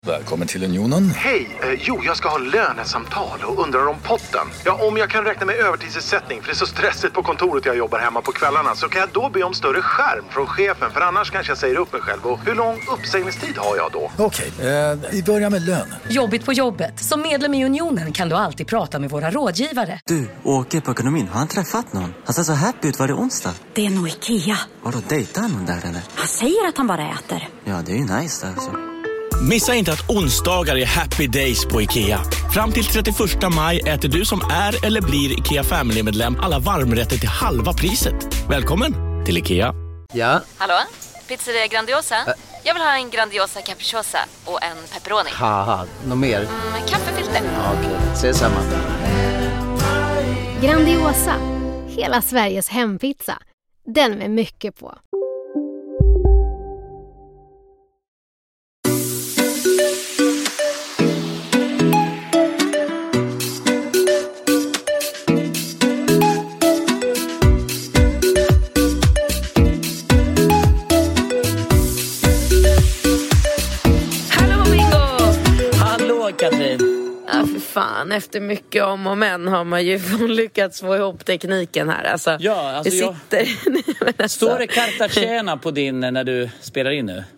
Välkommen till Unionen. Hej, jag ska ha lönesamtal och undrar om potten. Ja, om jag kan räkna med övertidsersättning för det är så stressigt på kontoret jag jobbar hemma på kvällarna, så kan jag då be om större skärm från chefen, för annars kanske jag säger upp mig själv. Och hur lång uppsägningstid har jag då? Okej, vi börjar med lön. Jobbigt på jobbet. Som medlem i Unionen kan du alltid prata med våra rådgivare. Du, åker på ekonomin. Har han träffat någon? Han ser så happy ut. Var det onsdag? Det är nog Ikea. Vadå, dejtar han någon där eller? Han säger att han bara äter. Ja, det är ju nice alltså. Missa inte att onsdagar är happy days på IKEA. Fram till 31 maj äter du som är eller blir IKEA Family-medlem alla varmrätter till halva priset. Välkommen till IKEA. Ja? Hallå? Pizzeria Grandiosa? Jag vill ha en Grandiosa capriciosa och en pepperoni. Haha, något mer? Kaffefilter. Ja, okej, ses samma. Grandiosa, hela Sveriges hempizza. Den med mycket på. Fan, efter mycket om och men har man ju lyckats få ihop tekniken här. Alltså, ja, alltså står det Cartagena på din när du spelar in nu?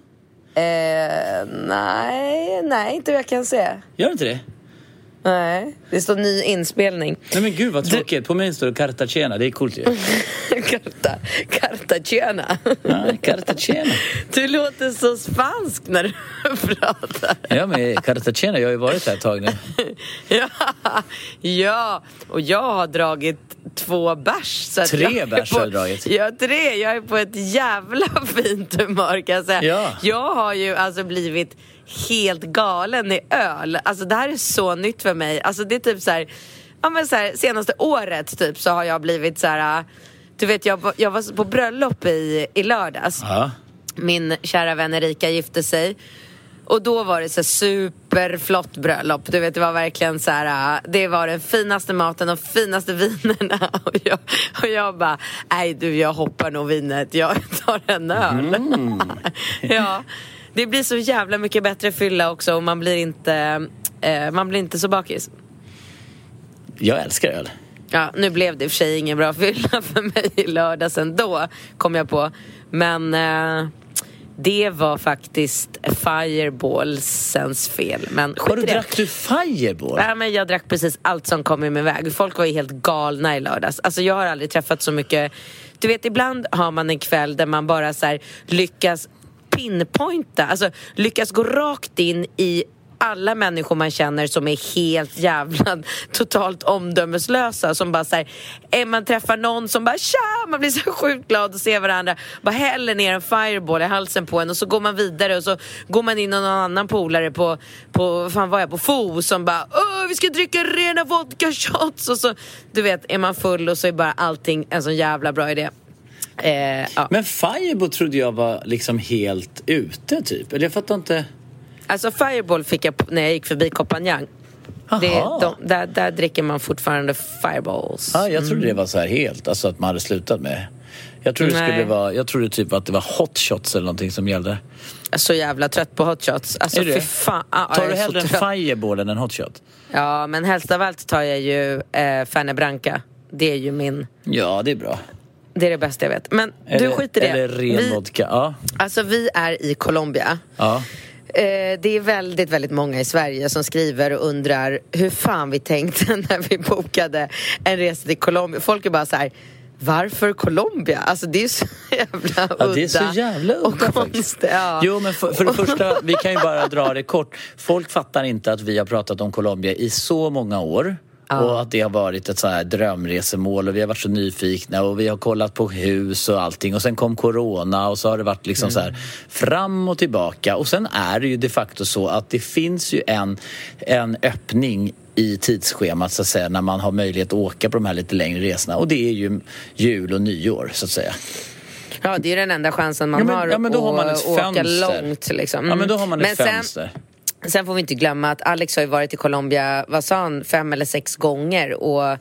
Nej, inte vad jag kan se. Gör inte det? Nej, det står ny inspelning. Nej men gud vad tråkigt, på mig står det Cartagena, det är coolt ju. Cartagena. Ja, Cartagena. Du låter så spansk när du pratar. Ja, men Cartagena, jag har ju varit här ett tag nu. Ja, och jag har dragit 2 bärs. 3 bärs har jag dragit. Ja, 3, jag är på ett jävla fint humör kan jag säga. Ja. Jag har ju alltså blivit helt galen i öl. Alltså det här är så nytt för mig. Alltså det är typ så här, ja men så här, senaste året typ så har jag blivit så här, du vet jag var på bröllop i lördags. Ja. Min kära vän Erika gifte sig. Och då var det så superflott bröllop. Du vet, det var verkligen så här, det var den finaste maten och finaste vinerna. Och jag bara, nej du, jag hoppar nog vinet. Jag tar en öl. Ja. Det blir så jävla mycket bättre fylla också. Och man blir inte så bakis. Jag älskar öl. Ja, nu blev det i och för sig ingen bra fylla för mig i lördags ändå, kom jag på. Men det var faktiskt Fireballsens fel. Men drack du Fireball? Ja, men jag drack precis allt som kom i min väg. Folk var ju helt galna i lördags. Alltså jag har aldrig träffat så mycket. Du vet, ibland har man en kväll där man bara så här lyckas pinpointa, alltså lyckas gå rakt in i alla människor man känner som är helt jävla totalt omdömeslösa, som bara så här, man träffar någon som bara tja, man blir så sjukt glad att se varandra, bara häller ner en fireball i halsen på en och så går man vidare och så går man in och någon annan polare på fan var jag på Fo som bara vi ska dricka rena vodka shots och så du vet är man full och så är bara allting en sån jävla bra idé. Ja. Men Fireball trodde jag var liksom helt ute typ. Eller jag fattar inte. Alltså Fireball fick jag när jag gick förbi Kopanjang. Där dricker man fortfarande Fireballs. Ja, jag trodde det var så här helt, alltså att man hade slutat med. Jag trodde typ att det var hot shots eller någonting som gällde. Jag är så jävla trött på hot shots. Alltså för fan. Tar du hellre en Fireball än en hot shot? Ja, men helst av allt tar jag ju Fanny Branca. Det är ju min. Ja, det är bra. Det är det bästa jag vet. Men du skiter i det. Eller ren vodka, ja. Alltså vi är i Colombia. Ja. Det är väldigt, väldigt många i Sverige som skriver och undrar hur fan vi tänkte när vi bokade en resa till Colombia. Folk är bara så här, varför Colombia? Alltså det är så jävla udda. Ja, det är så jävla udda och konstigt. Ja. Jo, men för det första, vi kan ju bara dra det kort. Folk fattar inte att vi har pratat om Colombia i så många år. Och att det har varit ett så här drömresemål och vi har varit så nyfikna och vi har kollat på hus och allting och sen kom corona och så har det varit liksom så här fram och tillbaka och sen är det ju de facto så att det finns ju en öppning i tidsschemat så att säga när man har möjlighet att åka på de här lite längre resorna och det är ju jul och nyår så att säga. Ja, det är den enda chansen man har att åka långt liksom. Ja, men då har man ett fönster. Sen får vi inte glömma att Alex har ju varit i Colombia, vad sa han, 5 eller 6 gånger och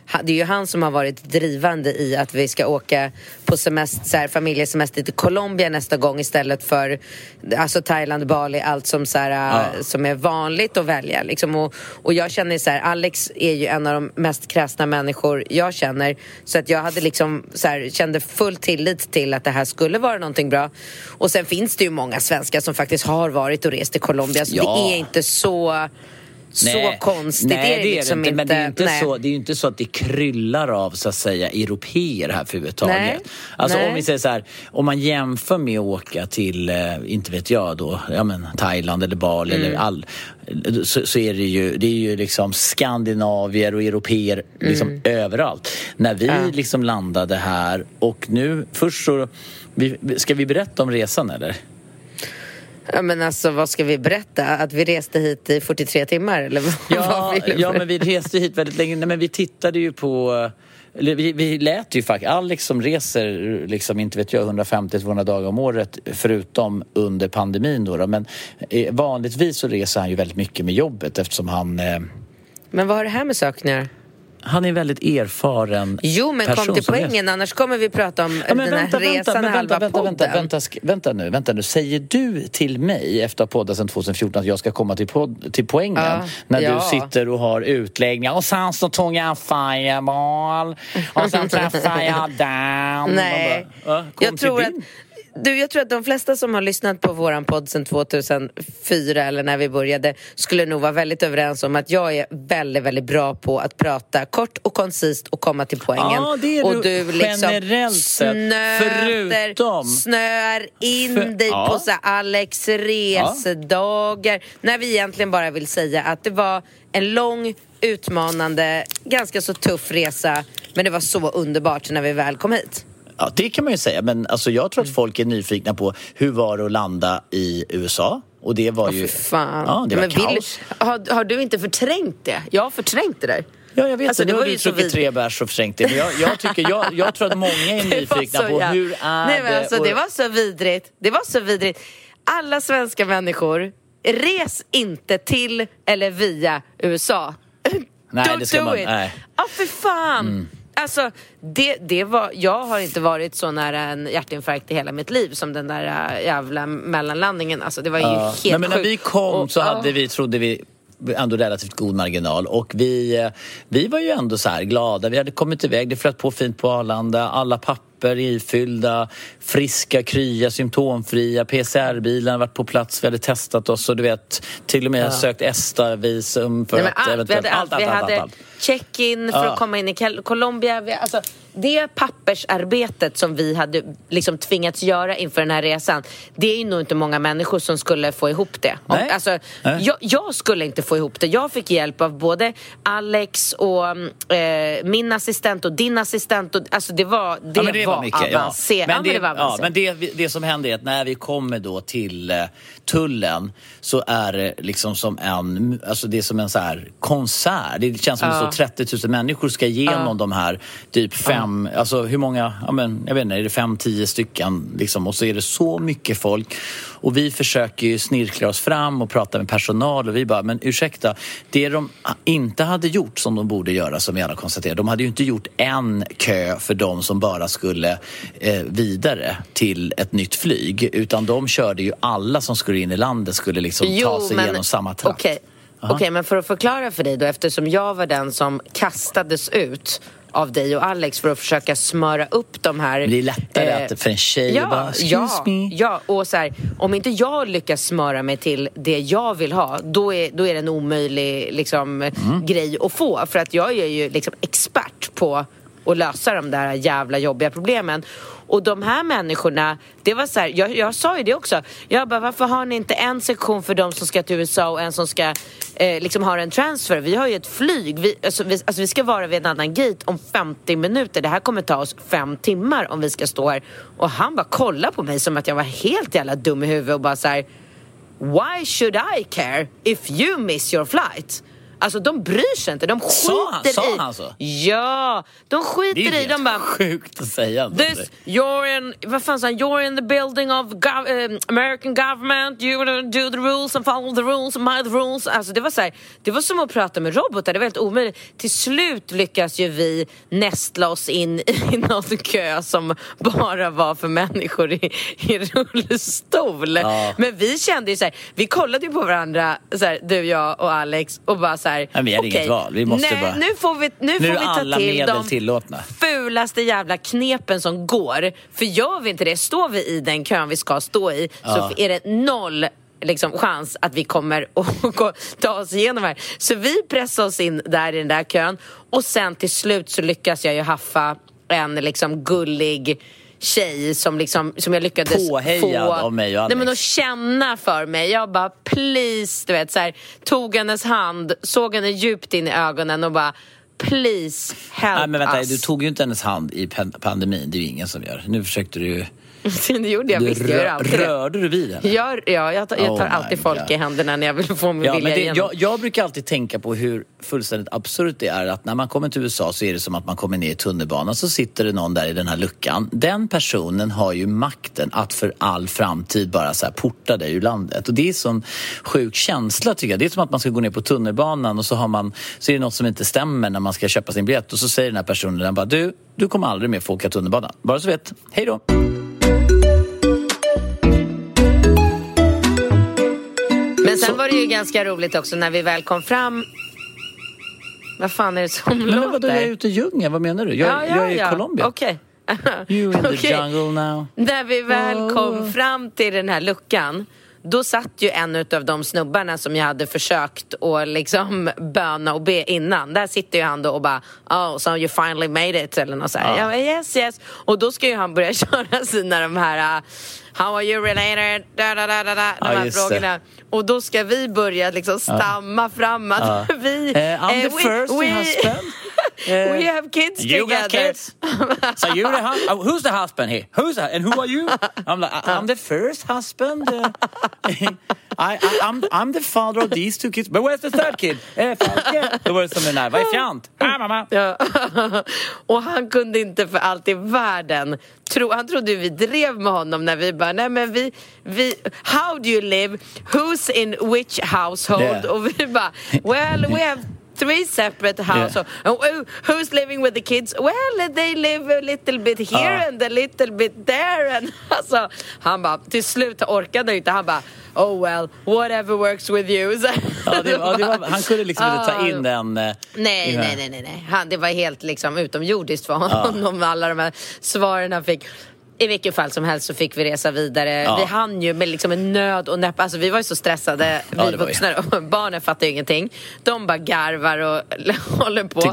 det är ju han som har varit drivande i att vi ska åka på semester, familjesemester till Colombia nästa gång istället för alltså Thailand, Bali, allt som så här, som är vanligt att välja liksom. Och jag känner så här, Alex är ju en av de mest kräsna människor jag känner, så att jag hade liksom så här, kände full tillit till att det här skulle vara någonting bra. Och sen finns det ju många svenskar som faktiskt har varit och rest till Colombia, så det är inte så konstigt. Nej, det är liksom inte. Men det är inte nej. så, det är ju inte så att det kryllar av så att säga europeer här för överhuvudtaget. Alltså om vi säger så här, om man jämför med att åka till inte vet jag då, Thailand eller Bali eller så är det är ju liksom skandinavier och europeer liksom överallt. När vi liksom landade här och nu först så ska vi berätta om resan eller? Ja, men alltså, vad ska vi berätta? Att vi reste hit i 43 timmar? Eller vad men vi reste hit väldigt länge. Nej, men vi tittade ju på... Vi lät ju faktiskt... Alex som reser, liksom, inte vet jag, 150-200 dagar om året, förutom under pandemin då. Men vanligtvis så reser han ju väldigt mycket med jobbet eftersom han... Men vad har det här med sökningar? Han är väldigt erfaren. Jo, men kom till poängen, annars kommer vi prata om den här resan och halva podden. Vänta nu. Säger du till mig efter att ha poddat sedan 2014 att jag ska komma till poängen? När du sitter och har utläggningar och sen så tog jag en fireball och sen träffade jag Dan. Nej, jag tror att de flesta som har lyssnat på våran podd sedan 2004 eller när vi började skulle nog vara väldigt överens om att jag är väldigt, väldigt bra på att prata kort och koncist och komma till poängen. Ja, det är och du liksom generellt snöar in dig på så Alex resedagar när vi egentligen bara vill säga att det var en lång, utmanande, ganska så tuff resa, men det var så underbart när vi väl kom hit. Ja, det kan man ju säga. Men alltså, jag tror att folk är nyfikna på hur var det att landa i USA. Och det var ju... fan. Ja, det var kaos. Har du inte förträngt det? Jag har förträngt det där. Ja, jag vet alltså, det. Nu har du druckit 3 bärs och förträngt det. Men jag tror att många är nyfikna på hur är Nej, men alltså, det. Det var så vidrigt. Alla svenska människor, res inte till eller via USA. Nej, det ska man... Nej. För fan. Alltså, jag har inte varit så nära en hjärtinfarkt i hela mitt liv som den där jävla mellanlandningen. Alltså, det var ju helt sjukt. Men när vi kom så trodde vi ändå relativt god marginal. Och vi var ju ändå så här glada. Vi hade kommit iväg, det flöt på fint på Arlanda. Alla papper ifyllda, friska, krya, symptomfria. PCR-bilen varit på plats. Vi hade testat oss och du vet, till och med sökt ESTA-visum för att eventuellt... Vi hade check-in för att komma in i Colombia. Alltså, det pappersarbetet som vi hade liksom tvingats göra inför den här resan, det är ju nog inte många människor som skulle få ihop det. Alltså, jag skulle inte få ihop det. Jag fick hjälp av både Alex och min assistent och din assistent. Och, alltså det var mycket avancerat. Men det som hände är att när vi kommer då till tullen så är det liksom som det är som en så här konsert. Det känns som så 30 000 människor ska igenom de här typ 5, alltså hur många, jag vet inte, är det 5-10 stycken liksom, och så är det så mycket folk och vi försöker ju snirkla oss fram och prata med personal och vi bara, men ursäkta, det de inte hade gjort som de borde göra, som vi alla konstaterar, de hade ju inte gjort en kö för de som bara skulle vidare till ett nytt flyg, utan de körde ju alla som skulle in i landet skulle liksom ta sig igenom samma trakt. Okej, men för att förklara för dig då, eftersom jag var den som kastades ut av dig och Alex för att försöka smöra upp de här... Det är lättare att för en tjej bara, excuse me. Ja, och så här, om inte jag lyckas smöra mig till det jag vill ha, då är det en omöjlig liksom, grej att få. För att jag är ju liksom expert på att lösa de där jävla jobbiga problemen. Och de här människorna, det var så här, jag sa ju det också. Jag bara, varför har ni inte en sektion för de som ska till USA och en som ska liksom ha en transfer? Vi har ju ett flyg. Vi ska vara vid en annan gate om 50 minuter. Det här kommer ta oss 5 timmar om vi ska stå här. Och han bara kollade på mig som att jag var helt jävla dum i huvudet och bara så här, why should I care if you miss your flight? Alltså de bryr sig inte, de skiter i. Sa han så? Ja, de skiter i. De bara, sjukt att säga. You're in the building of American government, you do the rules and follow the rules and mind the rules. Alltså det var så här, det var som att prata med robotar, det var helt omöjligt. Till slut lyckas ju vi nästla oss in i någon kö som bara var för människor i rullstol. Ja. Men vi kände ju så här, vi kollade ju på varandra så här, du, jag och Alex, och bara så här, men vi hade inget val, vi måste bara... Nu får vi ta till de tillåtna fulaste jävla knepen som går. För gör vi inte det, står vi i den kön vi ska stå i, så är det noll liksom chans att vi kommer att ta oss igenom här. Så vi pressar oss in där i den där kön, och sen till slut så lyckas jag ju haffa en liksom gullig tjej som jag lyckades påhejad av mig och Alex. Nej, men att känna för mig. Jag bara, please, du vet, så här, tog hennes hand, såg henne djupt in i ögonen och bara, please help. Nej, men vänta, us. du tog ju inte hennes hand i pandemin. Det är ju ingen som gör. Nu försökte du ju... Det gjorde jag, visst, jag alltid. Rörde du vid henne? Jag tar alltid folk i händerna när jag vill få min vilja igenom. Jag brukar alltid tänka på hur fullständigt absurt det är att när man kommer till USA så är det som att man kommer ner i tunnelbanan, så sitter det någon där i den här luckan. Den personen har ju makten att för all framtid bara så här porta dig ur landet. Och det är sån sjuk känsla, tycker jag. Det är som att man ska gå ner på tunnelbanan och så är det något som inte stämmer när man ska köpa sin biljett, och så säger den här personen, den bara, du kommer aldrig mer få åka tunnelbanan. Bara så vet. Hej då. Men sen var det ju ganska roligt också när vi väl kom fram. Vad fan är det som låter? Men vadå, jag är ute i djungeln, vad menar du? Jag är i Colombia. Okej. You in the jungle now. När vi väl kom fram till den här luckan, då satt ju en av de snubbarna som jag hade försökt att liksom böna och be innan. Där sitter ju han då och bara, so you finally made it, eller något så här. Ja, yes. Och då ska ju han börja köra sina de här how are you related? De här frågorna. Och då ska vi börja liksom stamma fram att vi... I'm the first husband. We have kids you together. Got kids? So you're the husband? Who's the husband here? And who are you? I'm the first husband. I'm the father of these two kids. But where's the third kid? Då var det som en där. Vad är fjant? Mamma. Ja. Och han kunde inte för allt i världen. Han trodde vi drev med honom när vi bara, nej men vi how do you live? Who's in which household? Yeah. Och vi bara, well, we have 3 separate households. Yeah. Who's living with the kids? Well, they live a little bit here and a little bit there. And alltså, han bara, till slut orkade inte. Han bara, oh well, whatever works with you. Han kunde liksom inte ta in den... Nej. Det var helt liksom utomjordiskt för honom. Alla de här svaren han fick. I vilket fall som helst så fick vi resa vidare. Vi hann ju med liksom en nöd och näpp. Alltså vi var ju så stressade. Vi vuxna och barnen fattade ju ingenting. De bara garvar och håller på.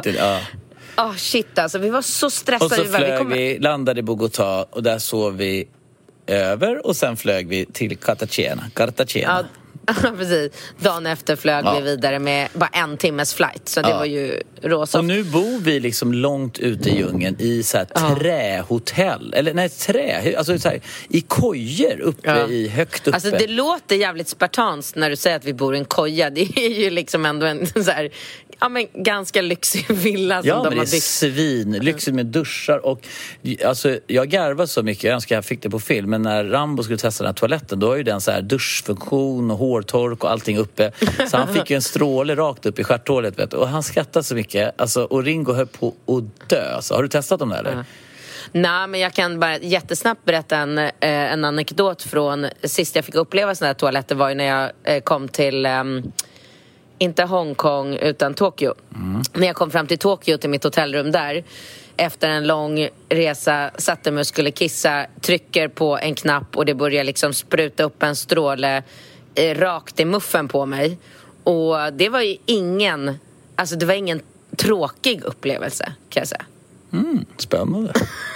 Shit alltså, vi var så stressade. Och så vi landade i Bogotá och där sov vi över och sen flög vi till Cartagena. Ja, precis. Dagen efter flög vi vidare med bara 1 timmes flight. Så det var ju råsoft. Och nu bor vi liksom långt ute i djungeln i så här trähotell. Eller nej, alltså så här, i kojer uppe i högt uppe. Alltså det låter jävligt spartanskt när du säger att vi bor i en koja. Det är ju liksom ändå en så här, ganska lyxig villa som de har byggt. Ja, men det är svinlyxigt med duschar och alltså jag garvar så mycket. Jag önskar jag fick det på film, men när Rambo skulle testa den här toaletten, då har ju den så här duschfunktion och hårtork och allting uppe. Så han fick ju en stråle rakt upp i stjärthålet, vet du. Och han skrattade så mycket. Alltså, och Ringo höll på att dö. Så har du testat dem där eller? Nej, men jag kan bara jättesnabbt berätta en anekdot från sist jag fick uppleva såna här toaletter var ju när jag kom till inte Hongkong utan Tokyo. När jag kom fram till Tokyo, till mitt hotellrum där, efter en lång resa, satte mig och skulle kissa, trycker på en knapp och det börjar liksom spruta upp en stråle rakt i muffen på mig. Och det var ju ingen tråkig upplevelse, kan jag säga. Spännande.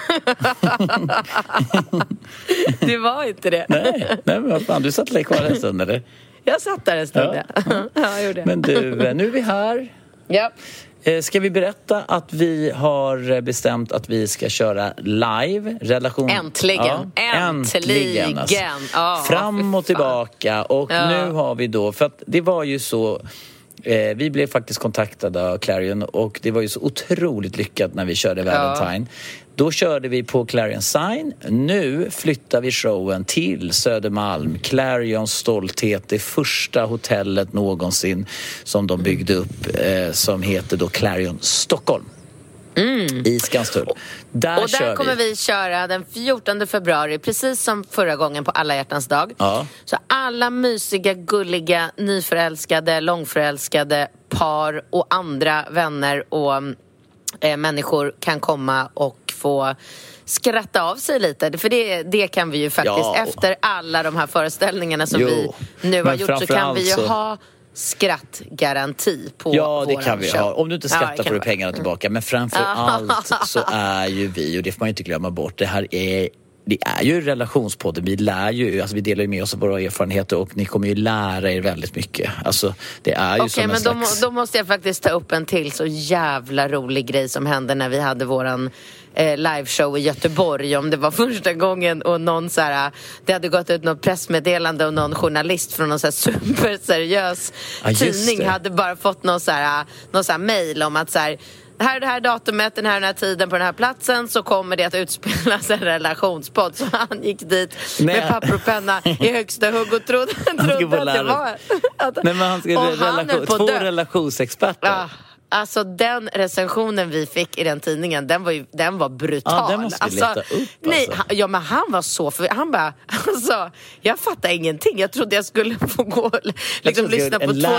Det var inte det. Nej, men vad fan, du satt kvar en stund eller? Jag satt där en stund, ja, jag gjorde. Men du, nu är vi här. Ja. Ska vi berätta att vi har bestämt att vi ska köra live relation? Äntligen. Alltså. Fram och tillbaka. Och nu har vi då, för att det var ju så Vi blev faktiskt kontaktade av Clarion och det var ju så otroligt lyckat när vi körde Valentine. Då körde vi på Clarion Sign. Nu flyttar vi showen till Södermalm. Clarions stolthet, det första hotellet någonsin som de byggde upp som heter då Clarion Stockholm. I Skanstull. Där kommer vi köra den 14 februari, precis som förra gången på Alla hjärtans dag. Så alla mysiga, gulliga, nyförälskade, långförälskade par och andra vänner och människor kan komma och få skratta av sig lite. För det kan vi ju faktiskt, efter alla de här föreställningarna som vi nu har gjort, så kan vi ju ha skrattgaranti på det kan vi ha. Om du inte skrattar får du pengarna tillbaka. Men framför allt så är ju vi, och det får man ju inte glömma bort, det är ju relationspodden. Vi lär ju, alltså vi delar ju med oss av våra erfarenheter och ni kommer ju lära er väldigt mycket. Alltså det är ju som en slags... då måste jag faktiskt ta upp en till så jävla rolig grej som hände när vi hade våran liveshow i Göteborg. Om det var första gången och någon så här, det hade gått ut något pressmeddelande och någon journalist från någon så här superseriös tidning hade bara fått någon så här mail om att så här, det här datumet, den här tiden på den här platsen så kommer det att utspelas en relationspodd. Så han gick dit med papper och penna i högsta hugg och trodde att det var... Nej, men han skulle två relationsexperter. Alltså den recensionen vi fick i den tidningen, den var brutal. Ja, den måste vi leta upp. Nej, men han var så han bara, alltså, jag fattar ingenting. Jag trodde jag skulle få gå liksom lyssna på två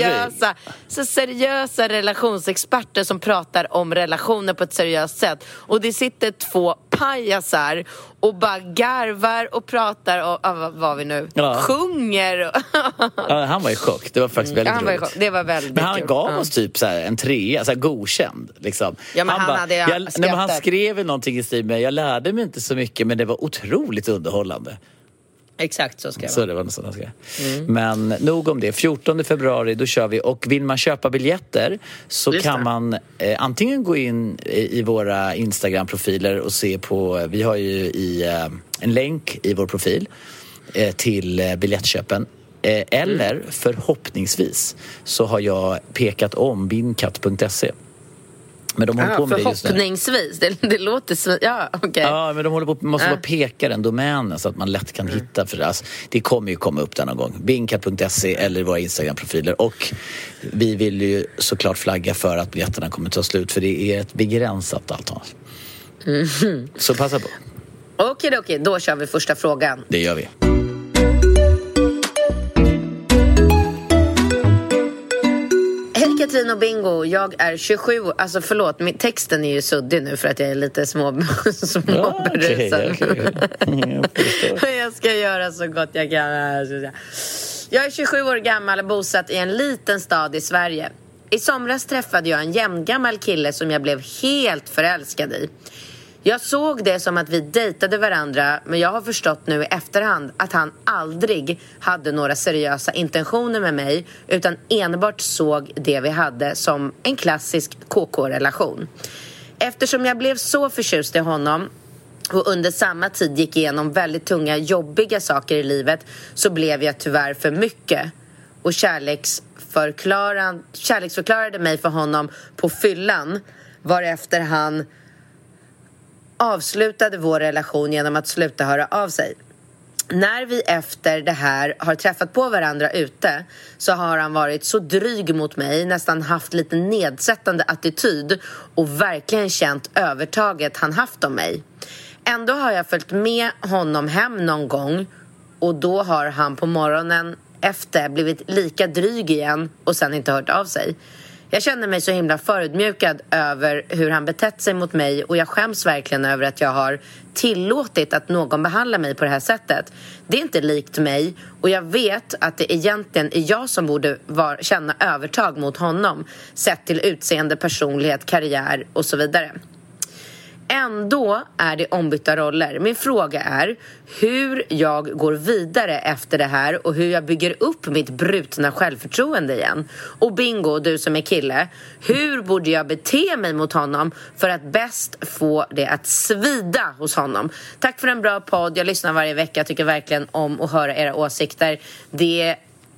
seriösa relationsexperter som pratar om relationer på ett seriöst sätt. Och det sitter två pajasar och bara garvar och pratar och vad var vi nu? Sjunger. Han var i chock. Det var faktiskt väldigt roligt. Det var väldigt men han gav oss typ så här en 3, så här godkänd liksom. Ja, men han skrev någonting i stil med, jag lärde mig inte så mycket men det var otroligt underhållande. Exakt så skrev Så det var något sånt jag skrev. Men nog om det. 14 februari då kör vi. Och vill man köpa biljetter så kan man antingen gå in i våra Instagram-profiler och se på, vi har ju en länk i vår profil till biljettköpen. Eller förhoppningsvis så har jag pekat om binkatt.se. Men de håller på med det just nu. Förhoppningsvis, det låter så... Ja, okej. Ja, men de håller på, måste bara peka den domänen så att man lätt kan hitta. För alltså, det kommer ju komma upp någon gång. Binkatt.se eller våra Instagram-profiler. Och vi vill ju såklart flagga för att biljetterna kommer ta slut. För det är ett begränsat avtal. Så passa på. Okej, då kör vi första frågan. Det gör vi. Hej Katrin och Bingo, jag är 27, alltså förlåt, texten är ju suddig nu för att jag är lite småberusad. Jag ska göra så gott jag kan. Jag är 27 år gammal och bosatt i en liten stad i Sverige. I somras träffade jag en jämngammal kille som jag blev helt förälskad i. Jag såg det som att vi dejtade varandra, men jag har förstått nu i efterhand att han aldrig hade några seriösa intentioner med mig utan enbart såg det vi hade som en klassisk KK-relation. Eftersom jag blev så förtjust i honom och under samma tid gick igenom väldigt tunga, jobbiga saker i livet så blev jag tyvärr för mycket och kärleksförklarade mig för honom på fyllan, varefter han avslutade vår relation genom att sluta höra av sig. När vi efter det här har träffat på varandra ute så har han varit så dryg mot mig, nästan haft lite nedsättande attityd och verkligen känt övertaget han haft om mig. Ändå har jag följt med honom hem någon gång och då har han på morgonen efter blivit lika dryg igen och sen inte hört av sig. Jag känner mig så himla förödmjukad över hur han betett sig mot mig och jag skäms verkligen över att jag har tillåtit att någon behandlar mig på det här sättet. Det är inte likt mig och jag vet att det egentligen är jag som borde känna övertag mot honom sett till utseende, personlighet, karriär och så vidare. Ändå är det ombytta roller. Min fråga är hur jag går vidare efter det här och hur jag bygger upp mitt brutna självförtroende igen. Och Bingo, du som är kille, hur borde jag bete mig mot honom för att bäst få det att svida hos honom? Tack för en bra podd. Jag lyssnar varje vecka. Jag tycker verkligen om att höra era åsikter. Det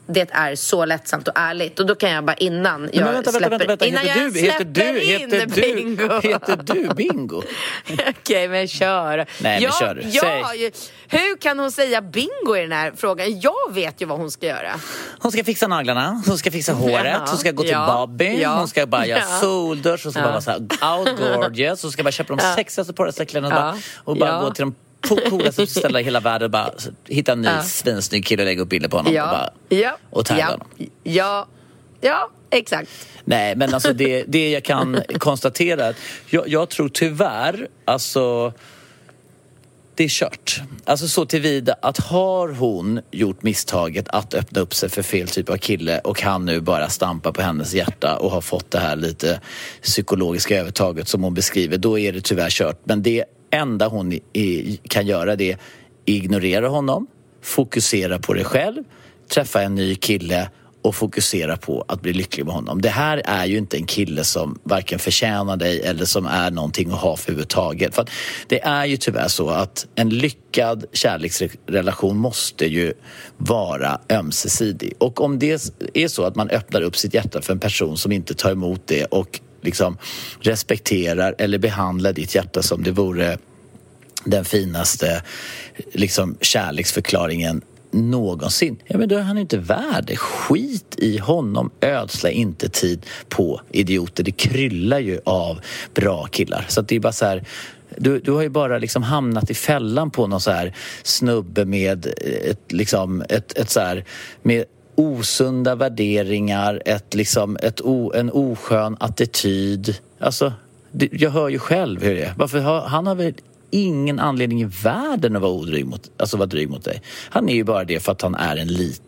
det är så lättsamt och ärligt. Och då kan jag bara innan jag släpper... Innan jag släpper in Bingo. Heter du Bingo? Okej, men kör. Nej, men kör. Hur kan hon säga bingo i den här frågan? Jag vet ju vad hon ska göra. Hon ska fixa naglarna, hon ska fixa håret, hon ska gå till Bobby, hon ska bara göra folders, hon ska bara vara så här out gorgeous, hon ska bara köpa de sexigaste porrastekläderna och bara gå till de coolaste ställa i hela världen och bara hitta en ny svinsnygg kille och lägga upp bilder på honom och tagga honom. Ja, exakt. Nej, men alltså det jag kan konstatera, jag tror tyvärr, alltså det är kört. Alltså så tillvida att har hon gjort misstaget att öppna upp sig för fel typ av kille och han nu bara stampar på hennes hjärta och har fått det här lite psykologiska övertaget som hon beskriver, då är det tyvärr kört. Men det enda hon kan göra, det är ignorera honom, fokusera på dig själv, träffa en ny kille och fokusera på att bli lycklig med honom. Det här är ju inte en kille som varken förtjänar dig eller som är någonting att ha för överhuvudtaget. För att det är ju tyvärr så att en lyckad kärleksrelation måste ju vara ömsesidig. Och om det är så att man öppnar upp sitt hjärta för en person som inte tar emot det och liksom respekterar eller behandlar ditt hjärta som det vore den finaste liksom kärleksförklaringen någonsin. Ja, men då är han inte värd det. Skit i honom. Ödsla inte tid på idioter. Det kryllar ju av bra killar. Så att det är bara så här, du har ju bara liksom hamnat i fällan på någon så här snubbe med ett så här med osunda värderingar, en oskön attityd. Alltså, jag hör ju själv hur det är. Varför han har väl ingen anledning i världen att vara dryg mot dig. Han är ju bara det för att han är en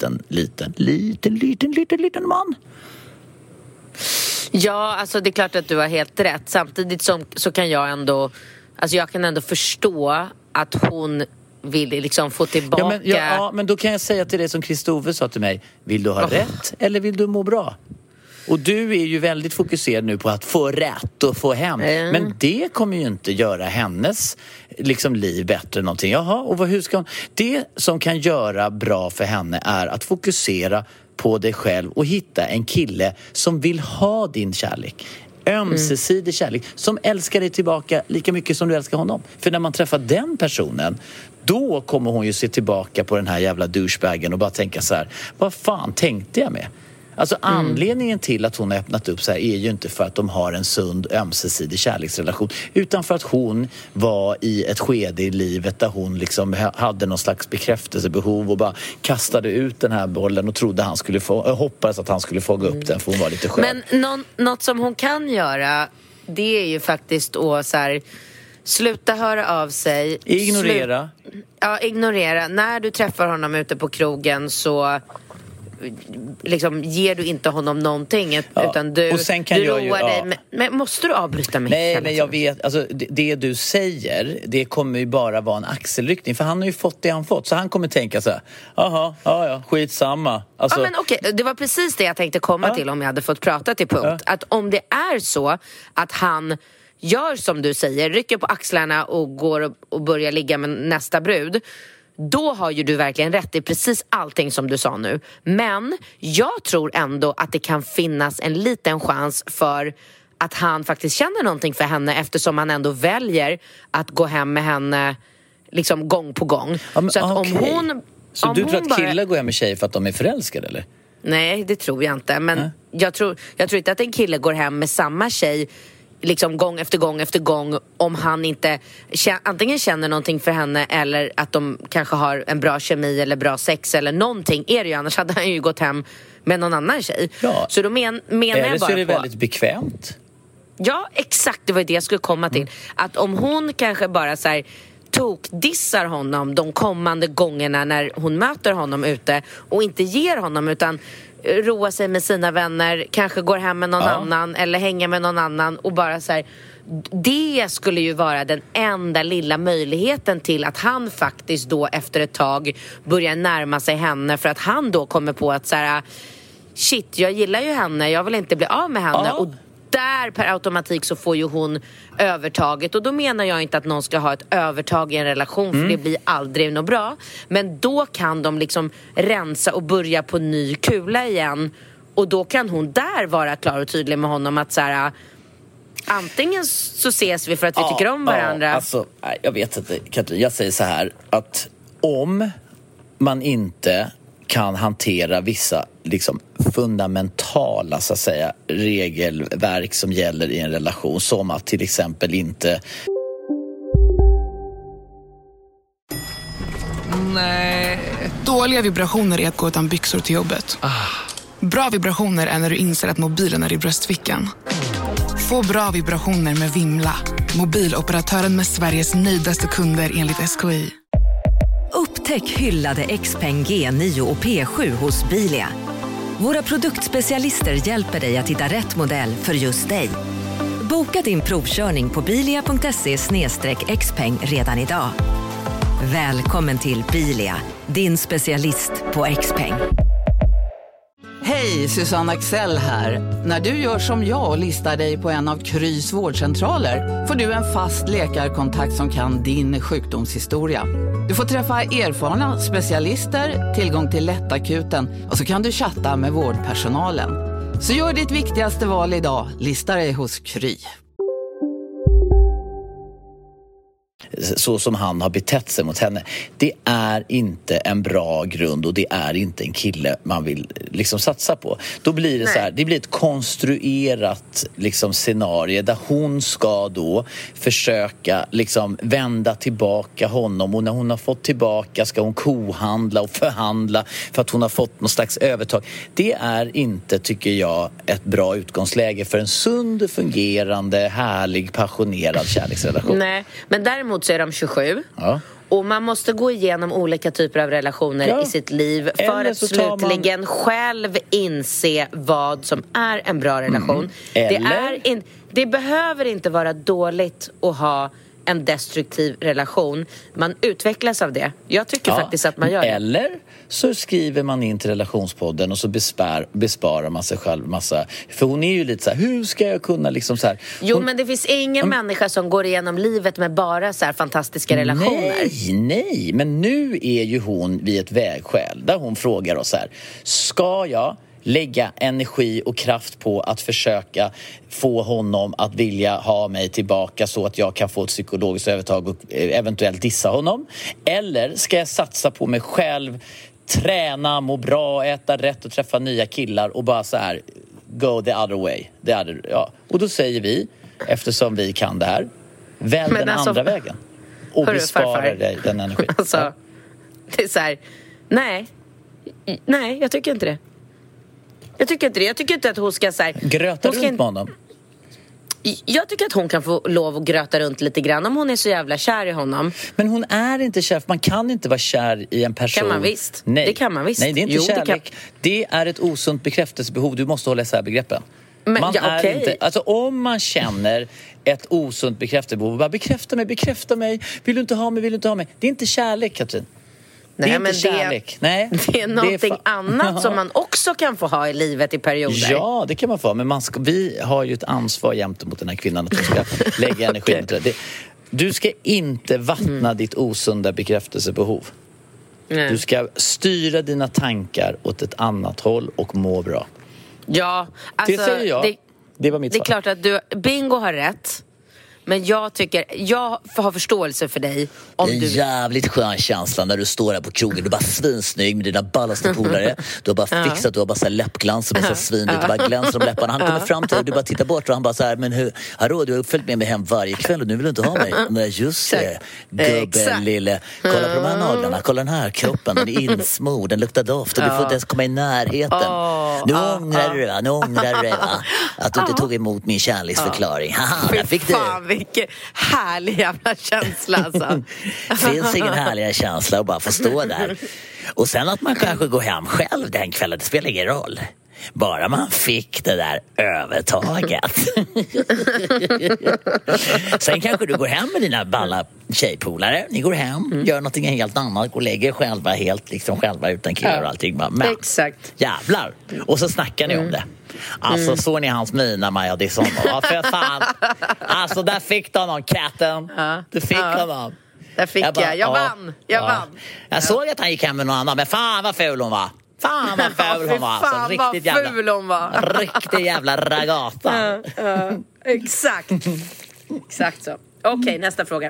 liten man. Ja, alltså det är klart att du har helt rätt. Samtidigt så kan jag ändå, alltså jag kan ändå förstå att hon vill liksom få tillbaka... Ja, men då kan jag säga till dig som Kristove sa till mig, vill du ha rätt eller vill du må bra? Och du är ju väldigt fokuserad nu på att få rätt och få hem. Men det kommer ju inte göra hennes liksom liv bättre än någonting. Jaha, och hur ska hon... Det som kan göra bra för henne är att fokusera på dig själv och hitta en kille som vill ha din kärlek. Ömsesidig kärlek. Som älskar dig tillbaka lika mycket som du älskar honom. För när man träffar den personen, då kommer hon ju se tillbaka på den här jävla douchebagen och bara tänka så här: vad fan tänkte jag med? Alltså anledningen till att hon har öppnat upp så här är ju inte för att de har en sund ömsesidig kärleksrelation, utan för att hon var i ett skede i livet där hon liksom hade någon slags bekräftelsebehov och bara kastade ut den här bollen och trodde han skulle hoppades att han skulle fånga upp den för hon var lite skön. Men något som hon kan göra, det är ju faktiskt att så här, sluta höra av sig. Ignorera. Ignorera. När du träffar honom ute på krogen så liksom ger du inte honom någonting utan du roar dig. Men måste du avbryta mig? Nej, men jag vet, alltså det du säger, det kommer ju bara vara en axelryckning, för han har ju fått det han fått, så han kommer tänka så här: ja, skitsamma. Alltså... Ja, men okej, det var precis det jag tänkte komma till om jag hade fått prata till punkt. Att om det är så att han gör som du säger, rycker på axlarna och går och börjar ligga med nästa brud, då har ju du verkligen rätt i precis allting som du sa nu. Men jag tror ändå att det kan finnas en liten chans för att han faktiskt känner någonting för henne, eftersom han ändå väljer att gå hem med henne liksom gång på gång. Så att om hon... Så du tror att killar går hem med tjejer för att de är förälskade, eller? Nej, det tror jag inte. Men jag tror inte att en kille går hem med samma tjej liksom gång efter gång om han inte antingen känner någonting för henne eller att de kanske har en bra kemi eller bra sex eller någonting är det ju, annars hade han ju gått hem med någon annan tjej. Ja. Så då menar jag bara så är det väldigt bekvämt. Ja, exakt, det var det jag skulle komma till. Att om hon kanske bara så här tokdissar honom de kommande gångerna när hon möter honom ute och inte ger honom, utan roa sig med sina vänner, kanske går hem med någon annan eller hänger med någon annan och bara så här, det skulle ju vara den enda lilla möjligheten till att han faktiskt då efter ett tag börjar närma sig henne, för att han då kommer på att så här, shit, jag gillar ju henne, jag vill inte bli av med henne. Och där per automatik så får ju hon övertaget. Och då menar jag inte att någon ska ha ett övertag i en relation, för det blir aldrig något bra. Men då kan de liksom rensa och börja på ny kula igen. Och då kan hon där vara klar och tydlig med honom att så här, antingen så ses vi för att vi tycker om varandra. Alltså, jag vet inte, Katrin, jag säger så här att om man inte kan hantera vissa liksom fundamentala så att säga regelverk som gäller i en relation, som att till exempel inte... Nej. Dåliga vibrationer är att gå utan byxor till jobbet. Bra vibrationer är när du inser att mobilen är i bröstfickan. Få bra vibrationer med Vimla. Mobiloperatören med Sveriges nöjdaste kunder enligt SKI. Upptäck hyllade XPeng G9 och P7 hos Bilia. Våra produktspecialister hjälper dig att hitta rätt modell för just dig. Boka din provkörning på bilia.se/xpeng redan idag. Välkommen till Bilia, din specialist på XPeng. Hej, Susanne Axel här. När du gör som jag och listar dig på en av Krys vårdcentraler får du en fast läkarkontakt som kan din sjukdomshistoria. Du får träffa erfarna specialister, tillgång till lättakuten och så kan du chatta med vårdpersonalen. Så gör ditt viktigaste val idag, lista dig hos Kry. Så som han har betett sig mot henne, det är inte en bra grund och det är inte en kille man vill liksom satsa på. Då blir det så här, det blir ett konstruerat liksom scenario där hon ska då försöka liksom vända tillbaka honom, och när hon har fått tillbaka ska hon kohandla och förhandla för att hon har fått någon slags övertag. Det är inte, tycker jag, ett bra utgångsläge för en sund, fungerande, härlig, passionerad kärleksrelation. Nej, men däremot så är de 27. Ja. Och man måste gå igenom olika typer av relationer i sitt liv för att slutligen själv inse vad som är en bra relation. Det behöver inte vara dåligt att ha en destruktiv relation. Man utvecklas av det. Jag tycker faktiskt att man gör det. Eller så skriver man in till relationspodden och så besparar man sig själv massa. För hon är ju lite så här, hur ska jag kunna liksom så här... Jo, men det finns ingen människa som går igenom livet med bara så här fantastiska relationer. Nej, men nu är ju hon vid ett vägskäl där hon frågar oss så här, ska jag lägga energi och kraft på att försöka få honom att vilja ha mig tillbaka så att jag kan få ett psykologiskt övertag och eventuellt dissa honom? Eller ska jag satsa på mig själv, träna, må bra, äta rätt och träffa nya killar och bara så här go the other way? Och då säger vi, eftersom vi kan det här, välj den andra vägen och bespara dig den energin. Alltså, det är så här, nej, jag tycker inte det. Jag tycker inte att hon ska så här, gröta runt med honom. Jag tycker att hon kan få lov att gröta runt lite grann om hon är så jävla kär i honom. Men hon är inte kär. Man kan inte vara kär i en person. Kan man visst? Nej. Det kan man visst. Nej, det är inte kärlek. Det är ett osunt bekräftelsebehov. Du måste hålla isär begreppen. Men, man är inte, alltså om man känner ett osunt bekräftelsebehov, bara bekräfta mig. Vill du inte ha mig? Det är inte kärlek, Katrin. Nej, det är men inte kärlek. Nej, det är någonting annat som man också kan få ha i livet i perioder. Ja, det kan man få. Men vi har ju ett ansvar jämt mot den här kvinnan att du ska lägga energi på det. Du ska inte vattna ditt osunda bekräftelsebehov. Nej. Du ska styra dina tankar åt ett annat håll och må bra. Ja, alltså, det säger jag. Det var mitt svar. Det är klart att Bingo har rätt. Men jag har förståelse för dig. Det är en jävligt skön känsla när du står där på krogen. Du är bara svinsnygg med dina ballaste polare. Du har bara fixat, du har bara så här läppglans som är så svinligt. Du bara glänser om läpparna. Han kommer fram till dig och du bara tittar bort och han bara så här, men hallå, du har följt med mig hem varje kväll och nu vill du inte ha mig. Men just det, gubben lille. Kolla på de här naglarna, kolla den här kroppen. Den är insmord, den luktar doft och du får inte ens komma i närheten. Nu ångrar du va? Att du inte tog emot min kärleksförklaring. Haha, där fick du. Vilken härlig jävla känsla alltså. Finns ingen härligare känsla att bara få stå där. Och sen att man kanske går hem själv den kvällen, det spelar ingen roll. Bara man fick det där övertaget. Sen kanske du går hem med dina balla tjejpolare. Ni går hem, gör någonting helt annat och lägger själva helt liksom själva utan killar och allting. Men exakt. Jävlar. Och så snackar ni om det. Alltså såg ni hans mina, Maja Dixon? Ja, för fan. Alltså där fick du honom, katten. Du fick honom. Där fick jag vann. Jag såg att han gick hem med någon annan, men fan vad ful hon var. Fan vad ful hon var. Fan riktigt vad ful hon var. Riktigt jävla ragata. Exakt. Exakt så. Okej, nästa fråga.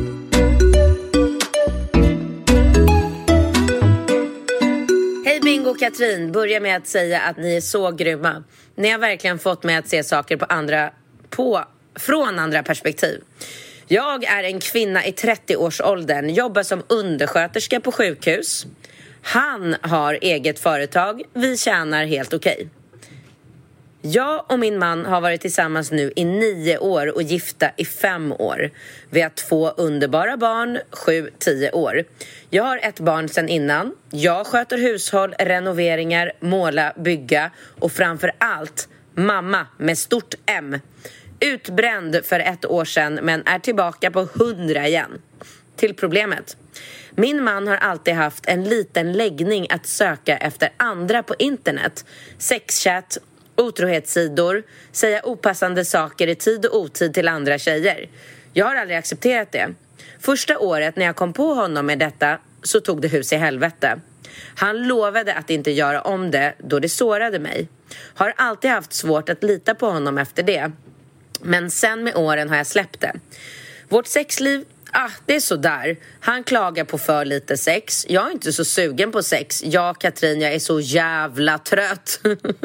Hej Bingo och Katrin, börja med att säga att ni är så grymma. Ni har verkligen fått mig att se saker från andra perspektiv. Jag är en kvinna i 30-årsåldern, jobbar som undersköterska på sjukhus. Han har eget företag, vi tjänar helt okej. Jag och min man har varit tillsammans nu i 9 år och gifta i 5 år. Vi har 2 underbara barn, 7-10 år. Jag har ett barn sedan innan. Jag sköter hushåll, renoveringar, måla, bygga och framför allt mamma med stort M. Utbränd för 1 år sedan men är tillbaka på 100 igen. Till problemet. Min man har alltid haft en liten läggning att söka efter andra på internet. Sexchat, otrohetssidor, säga opassande saker i tid och otid till andra tjejer. Jag har aldrig accepterat det. Första året när jag kom på honom med detta så tog det hus i helvete. Han lovade att inte göra om det då det sårade mig. Har alltid haft svårt att lita på honom efter det. Men sen med åren har jag släppt det. Vårt sexliv, det är så där. Han klagar på för lite sex. Jag är inte så sugen på sex. Katrin, jag är så jävla trött.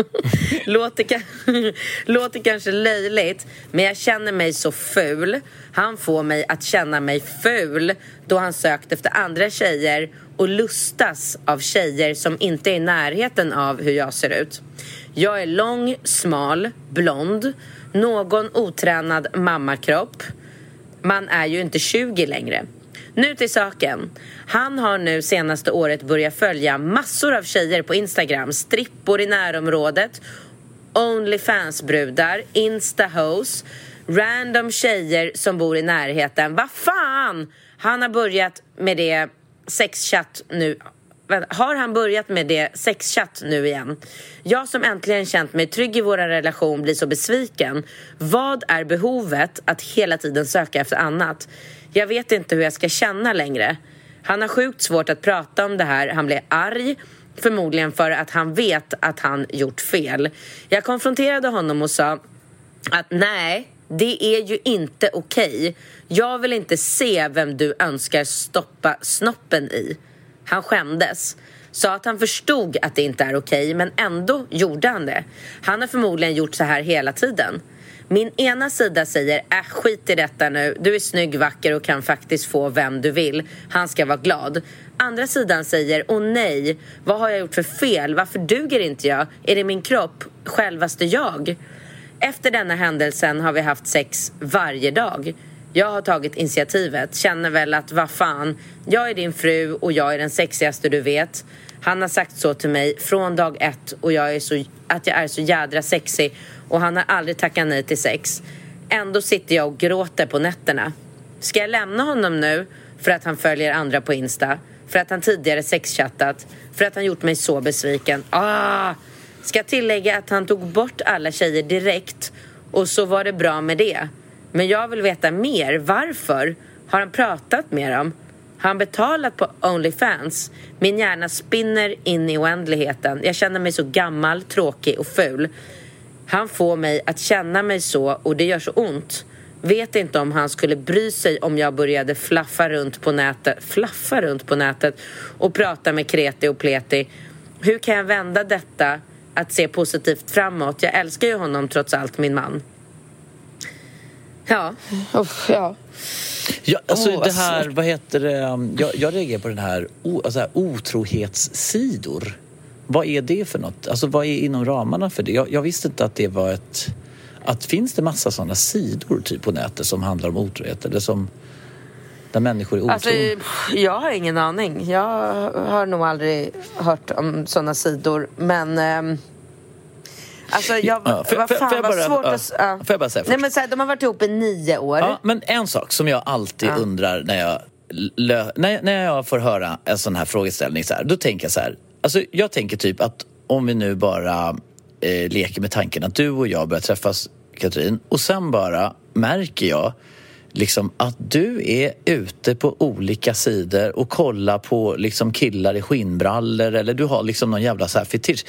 Låter kanske löjligt, men jag känner mig så ful. Han får mig att känna mig ful då han sökt efter andra tjejer och lustas av tjejer som inte är i närheten av hur jag ser ut. Jag är lång, smal, blond, någon otränad mammakropp. Man är ju inte 20 längre. Nu till saken. Han har nu senaste året börjat följa massor av tjejer på Instagram. Strippor i närområdet, OnlyFans-brudar, Insta-hoes, random tjejer som bor i närheten. Vad fan? Han har börjat med det sexchatt nu. Har han börjat med det sexchatt nu igen? Jag som äntligen känt mig trygg i vår relation blir så besviken. Vad är behovet att hela tiden söka efter annat? Jag vet inte hur jag ska känna längre. Han har sjukt svårt att prata om det här. Han blir arg, förmodligen för att han vet att han gjort fel. Jag konfronterade honom och sa att nej, det är ju inte okej. Jag vill inte se vem du önskar stoppa snoppen i. Han skämdes. Sa att han förstod att det inte är okej, men ändå gjorde han det. Han har förmodligen gjort så här hela tiden. Min ena sida säger, skit i detta nu. Du är snygg, vacker och kan faktiskt få vem du vill. Han ska vara glad. Andra sidan säger, åh nej, vad har jag gjort för fel? Varför duger inte jag? Är det min kropp? Självaste jag? Efter denna händelsen har vi haft sex varje dag. Jag har tagit initiativet. Känner väl att vad fan, jag är din fru och jag är den sexigaste du vet. Han har sagt så till mig från dag 1 och jag är så jädra sexig. Och han har aldrig tackat nej till sex. Ändå sitter jag och gråter på nätterna. Ska jag lämna honom nu för att han följer andra på Insta? För att han tidigare sexchattat? För att han gjort mig så besviken? Ska jag tillägga att han tog bort alla tjejer direkt och så var det bra med det. Men jag vill veta mer. Varför? Har han pratat med dem? Har han betalat på OnlyFans? Min hjärna spinner in i oändligheten. Jag känner mig så gammal, tråkig och ful. Han får mig att känna mig så och det gör så ont. Vet inte om han skulle bry sig om jag började flaffa runt på nätet och prata med kreti och pleti. Hur kan jag vända detta att se positivt framåt? Jag älskar ju honom trots allt, min man. Ja. Ja, alltså det här, vad heter det? Jag reagerar på den här otrohetssidor. Vad är det för något? Alltså vad är inom ramarna för det? Jag visste inte att det var finns det massa sådana sidor typ på nätet som handlar om otrohet eller som där människor är otro? Alltså, jag har ingen aning. Jag har nog aldrig hört om sådana sidor. Men Alltså vad fan vad svårt att... Får jag bara säga först? Nej men så här, de har varit ihop i 9 år. Ja, men en sak som jag alltid undrar när jag får höra en sån här frågeställning så här, då tänker jag så här, alltså jag tänker typ att om vi nu bara leker med tanken att du och jag börjar träffas, Katrin, och sen bara märker jag liksom att du är ute på olika sidor och kollar på liksom killar i skinnbrallor, eller du har liksom någon jävla så här fetisch.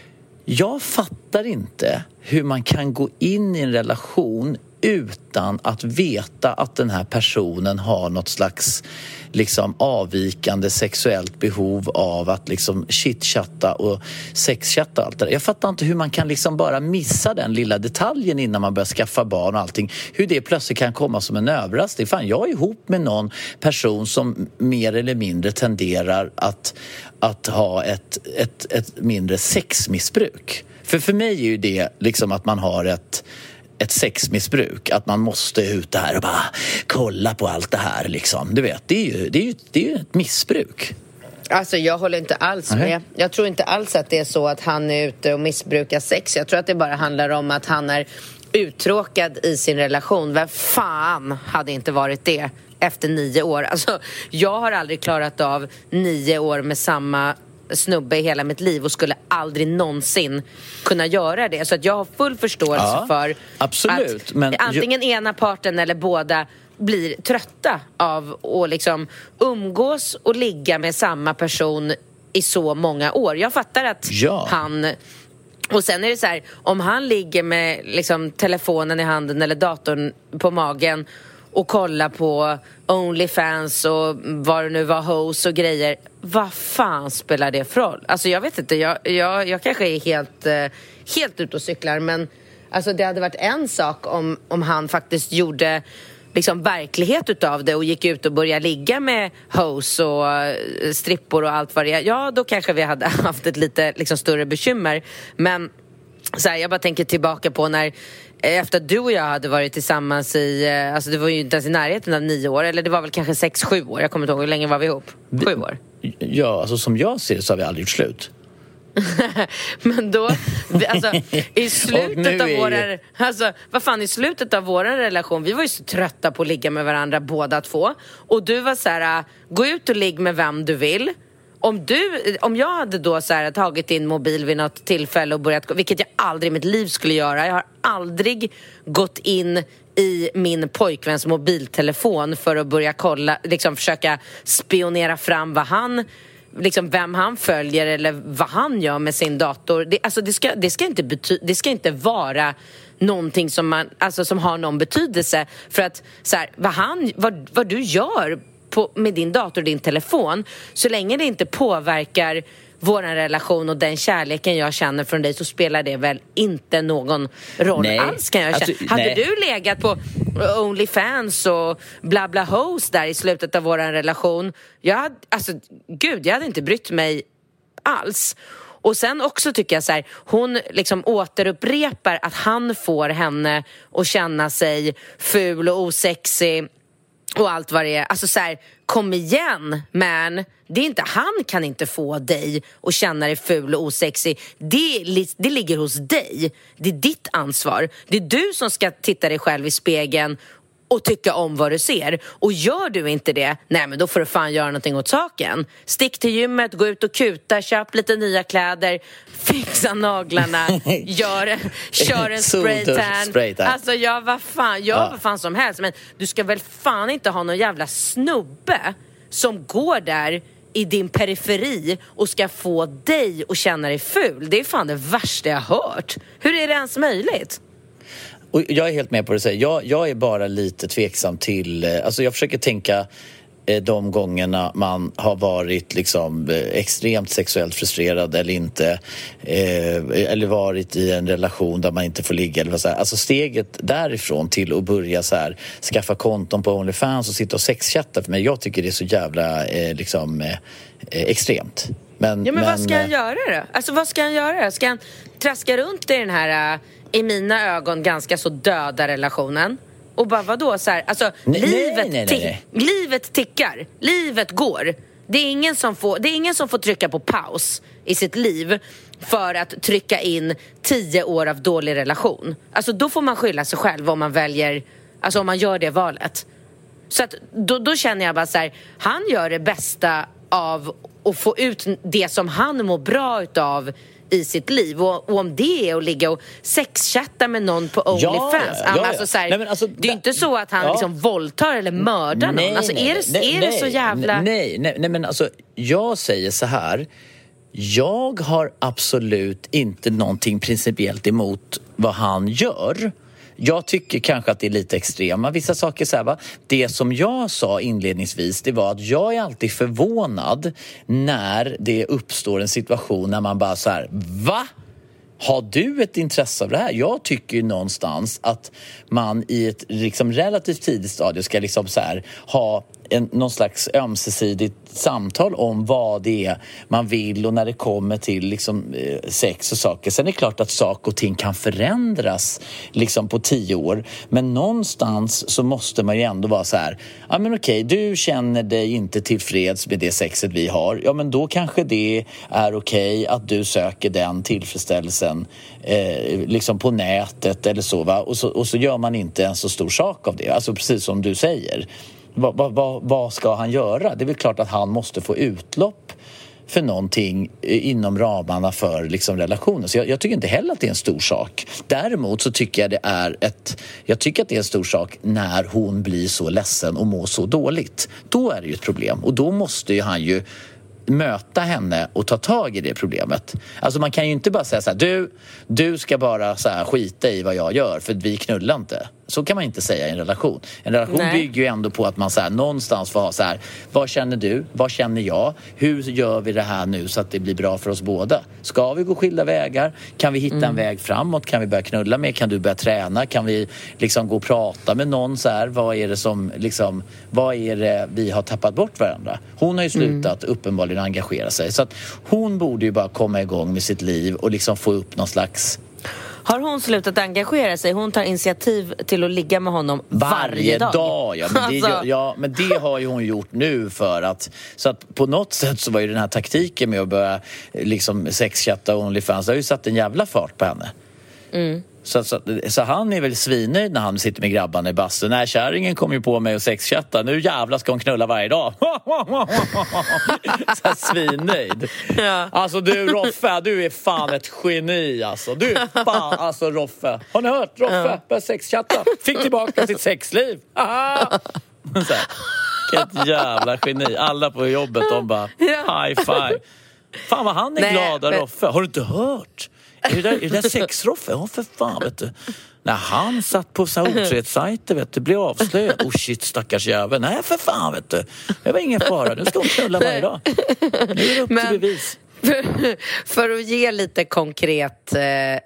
Jag fattar inte hur man kan gå in i en relation utan att veta att den här personen har något slags liksom avvikande sexuellt behov av att liksom chitchatta och sexchatta och allt det där. Jag fattar inte hur man kan liksom bara missa den lilla detaljen innan man börjar skaffa barn och allting. Hur det plötsligt kan komma som en överraskning. Fan, jag är ihop med någon person som mer eller mindre tenderar att ha ett mindre sexmissbruk. För mig är ju det liksom att man har ett sexmissbruk, att man måste ut där och bara kolla på allt det här liksom. Du vet, det är ju ett missbruk. Alltså jag håller inte alls med. Jag tror inte alls att det är så att han är ute och missbrukar sex. Jag tror att det bara handlar om att han är uttråkad i sin relation. Vem fan hade inte varit det efter 9 år? Alltså jag har aldrig klarat av 9 år med samma snubbe i hela mitt liv och skulle aldrig någonsin kunna göra det. Så att jag har full förståelse för absolut, att men antingen ena parten eller båda blir trötta av att liksom umgås och ligga med samma person i så många år. Jag fattar att han... Och sen är det så här, om han ligger med liksom telefonen i handen eller datorn på magen och kolla på OnlyFans och vad det nu var, hoes och grejer. Vad fan spelar det för roll? Alltså jag vet inte, jag kanske är helt ute och cyklar, men alltså det hade varit en sak om han faktiskt gjorde liksom verklighet utav det och gick ut och började ligga med hoes och strippor och allt vad det är. Ja, då kanske vi hade haft ett lite liksom större bekymmer. Men så här, jag bara tänker tillbaka på när efter att du och jag hade varit tillsammans i, alltså det var ju inte ens i närheten av 9 år, eller det var väl kanske 6-7 år, jag kommer inte ihåg hur länge var vi ihop? 7 år? Ja, alltså som jag ser det så har vi aldrig gjort slut. Men då, alltså i slutet av våra, alltså vad fan, i slutet av vår relation, vi var ju så trötta på att ligga med varandra båda två, och du var så här, gå ut och ligg med vem du vill. Om jag hade då så här tagit din mobil vid något tillfälle och börjat, vilket jag aldrig i mitt liv skulle göra. Jag har aldrig gått in i min pojkväns mobiltelefon för att börja kolla, liksom försöka spionera fram vad han, liksom vem han följer eller vad han gör med sin dator. Det ska inte vara någonting som man, alltså som har någon betydelse, för att så här, vad du gör med din dator och din telefon, så länge det inte påverkar vår relation och den kärleken jag känner från dig, så spelar det väl inte någon roll alls, kan jag känna. Hade du legat på OnlyFans och bla bla hoes där i slutet av vår relation, jag hade inte brytt mig alls. Och sen också tycker jag så här, hon liksom återupprepar att han får henne att känna sig ful och osexig och allt vad det är. Alltså så här, kom igen, man. Det är inte, han kan inte få dig att känna dig ful och osexig. Det ligger hos dig. Det är ditt ansvar. Det är du som ska titta dig själv i spegeln och tycka om vad du ser. Och gör du inte det, nej men då får du fan göra någonting åt saken. Stick till gymmet, gå ut och kuta, köp lite nya kläder, fixa naglarna, kör en spraytan. Alltså vad fan som helst. Men du ska väl fan inte ha någon jävla snubbe som går där i din periferi och ska få dig att känna dig ful. Det är fan det värsta jag har hört. Hur är det ens möjligt? Och jag är helt med på det. Jag är bara lite tveksam till... Alltså jag försöker tänka de gångerna man har varit liksom extremt sexuellt frustrerad eller inte. Eller varit i en relation där man inte får ligga. Eller så här. Alltså steget därifrån till att börja så här, skaffa konton på OnlyFans och sitta och sexchatta, för mig, jag tycker det är så jävla extremt. Men vad ska han göra då? Alltså vad ska han göra? Ska han traska runt i den här... i mina ögon ganska så döda relationen och bara vadå så här, alltså livet tickar, livet går. Det är ingen som får trycka på paus i sitt liv för att trycka in 10 år av dålig relation. Alltså då får man skylla sig själv om man väljer, alltså om man gör det valet. Så att då känner jag bara så här, han gör det bästa av att få ut det som han mår bra utav i sitt liv. Och om det är att ligga och sexchatta med någon på OnlyFans. Alltså, så här, nej, men alltså, det är ju inte så att han liksom våldtar eller mördar någon. Alltså, är det så jävla... Nej, men alltså, jag säger så här. Jag har absolut inte någonting principiellt emot vad han gör. Jag tycker kanske att det är lite extrema vissa saker så här, va? Det som jag sa inledningsvis, det var att jag är alltid förvånad när det uppstår en situation när man bara så här, va? Har du ett intresse av det här? Jag tycker ju någonstans att man i ett liksom relativt tidigt stadie ska liksom så här, ha någon slags ömsesidigt samtal om vad det är man vill och när det kommer till liksom, sex och saker. Sen är det klart att saker och ting kan förändras liksom på 10 år. Men någonstans så måste man ju ändå vara så här, ja men okej, du känner dig inte tillfreds med det sexet vi har. Ja men då kanske det är okej att du söker den tillfredsställelsen liksom på nätet eller så, va? Och så gör man inte en så stor sak av det. Alltså precis som du säger. Vad ska han göra? Det är väl klart att han måste få utlopp för någonting inom ramarna för liksom relationen. Så jag tycker inte heller att det är en stor sak. Däremot så tycker jag jag tycker att det är en stor sak när hon blir så ledsen och mår så dåligt. Då är det ju ett problem. Och då måste ju han ju möta henne och ta tag i det problemet. Alltså man kan ju inte bara säga så här, du ska bara så här skita i vad jag gör för vi knullar inte. Så kan man inte säga i en relation. En relation bygger ju ändå på att man så här, någonstans får ha så här, vad känner du? Vad känner jag? Hur gör vi det här nu så att det blir bra för oss båda? Ska vi gå skilda vägar? Kan vi hitta en väg framåt? Kan vi börja knulla med? Kan du börja träna? Kan vi liksom gå och prata med någon så här? Vad är det som liksom, vad är det vi har tappat bort varandra? Hon har ju slutat uppenbarligen engagera sig. Så att hon borde ju bara komma igång med sitt liv och liksom få upp någon slags... Har hon slutat engagera sig? Hon tar initiativ till att ligga med honom varje dag. Ja, men det har ju hon gjort nu för att... Så att på något sätt så var ju den här taktiken med att börja liksom sexchatta och OnlyFans, det har ju satt en jävla fart på henne. Så han är väl svinnöjd när han sitter med grabbarna i bassen. Nej, kärringen kommer ju på mig och sexchatta. Nu jävla ska hon knulla varje dag. Så svinnöjd. Ja. Alltså du Roffe, du är fan ett geni alltså. Du är fan, alltså Roffe. Har ni hört? Roffe började sexchatta. Fick tillbaka sitt sexliv. Så här. Vilket jävla geni. Alla på jobbet, de bara high five. Fan vad han är glad, Roffe. Har du inte hört? Är det där sexroffe? Ja, för fan, vet du. När han satt på otrohetssajter, vet du, blev avslöjad. Oh shit, stackars jävel. Nej, för fan, vet du. Det var ingen fara. Nu ska hon knulla varje dag. Nu är det upp till bevis. För att ge lite konkret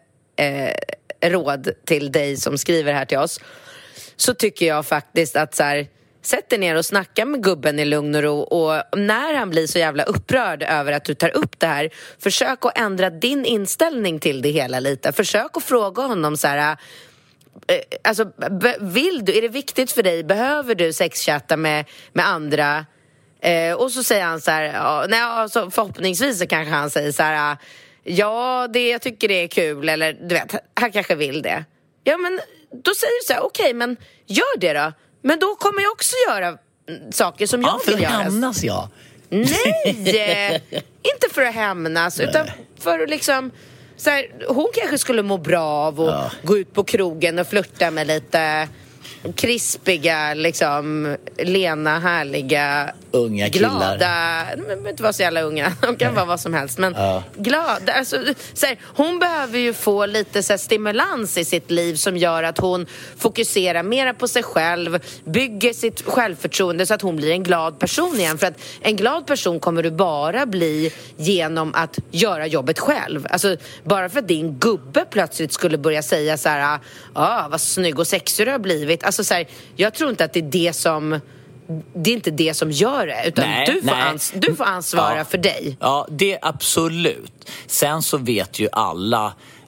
råd till dig som skriver här till oss, så tycker jag faktiskt att så här, sätt dig ner och snacka med gubben i lugn och ro. Och när han blir så jävla upprörd över att du tar upp det här, försök att ändra din inställning till det hela lite. Försök att fråga honom så här, alltså, vill du, är det viktigt för dig, behöver du sexchatta med andra? Och så säger han så här, alltså, förhoppningsvis så kanske han säger så här, ja, jag tycker det är kul, eller du vet, han kanske vill det. Ja, men då säger du så här, okej, men gör det då. Men då kommer jag också göra saker som jag vill göra. För att hämnas, ja. Nej, inte för att hämnas, utan för att liksom så här, hon kanske skulle må bra av att gå ut på krogen och flirta med lite krispiga, liksom lena, härliga, unga glada killar. De behöver inte vara så jävla unga. De kan vara vad som helst, men glada, alltså, så här, hon behöver ju få lite så här, stimulans i sitt liv som gör att hon fokuserar mer på sig själv, bygger sitt självförtroende så att hon blir en glad person igen. För att en glad person kommer du bara bli genom att göra jobbet själv. Alltså, bara för att din gubbe plötsligt skulle börja säga så här, vad snygg och sexig du har blivit. Alltså så här, jag tror inte att det är inte det som gör det, utan du får ansvara för dig. Ja, det absolut. Sen så vet ju alla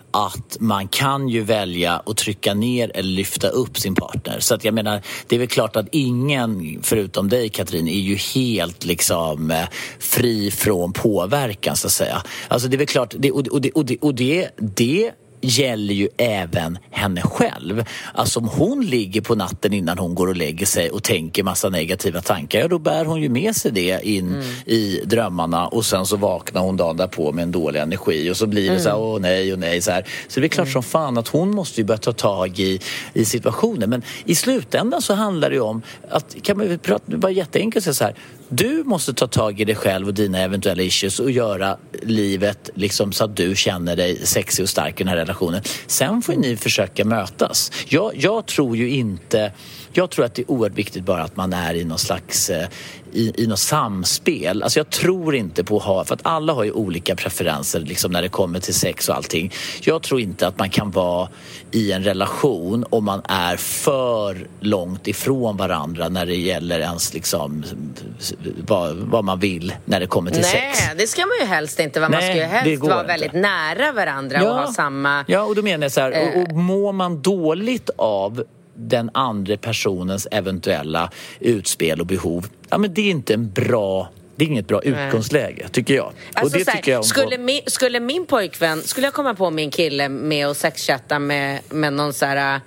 att man kan ju välja att trycka ner eller lyfta upp sin partner. Så att jag menar, det är väl klart att ingen förutom dig, Katrin, är ju helt liksom fri från påverkan, så att säga. Alltså det är väl klart, det gäller ju även henne själv. Alltså om hon ligger på natten innan hon går och lägger sig och tänker massa negativa tankar, ja, då bär hon ju med sig det in i drömmarna, och sen så vaknar hon dagen därpå med en dålig energi och så blir det så här, åh nej så här. Så det är klart som fan att hon måste ju börja ta tag i situationen. Men i slutändan så handlar det ju om att, kan man prata bara jätteenkelt så här, du måste ta tag i dig själv och dina eventuella issues och göra livet liksom så att du känner dig sexig och stark i den här relationen. Sen får ni försöka mötas. Jag tror ju inte... Jag tror att det är oerhört viktigt bara att man är i någon slags i något samspel. Alltså jag tror inte på att ha, för att alla har ju olika preferenser liksom när det kommer till sex och allting. Jag tror inte att man kan vara i en relation om man är för långt ifrån varandra när det gäller ens liksom vad man vill när det kommer till sex. Nej, det ska man ju helst inte vara. Man ska ju helst vara väldigt nära varandra och ha samma... Ja, och då menar jag så här, och mår man dåligt av den andra personens eventuella utspel och behov, ja men det är inte det är inget bra utgångsläge, tycker jag. Alltså och det så här, tycker jag skulle min pojkvän, skulle jag komma på min kille med att sexchatta med någon så här